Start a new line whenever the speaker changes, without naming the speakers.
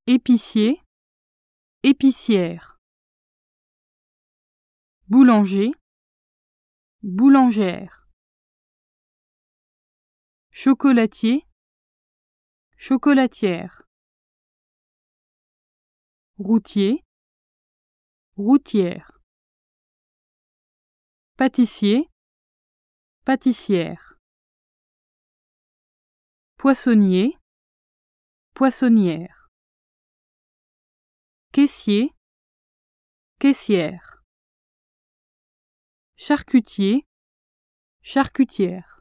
épicier, épicière. Boulanger, boulangère. Chocolatier, chocolatière. Routier, routière. Pâtissier, pâtissière. Poissonnier, poissonnière. Caissier, caissière. Charcutier, charcutière.